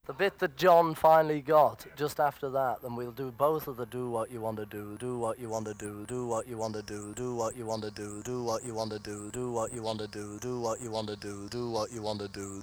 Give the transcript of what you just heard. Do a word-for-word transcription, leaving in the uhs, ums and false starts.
The bit that John finally got just after that, then we'll do both of the do what you want to do, do what you want to do, do what you want to do, do what you want to do, do what you want to do, do what you want to do, do what you want to do, do what you want to do.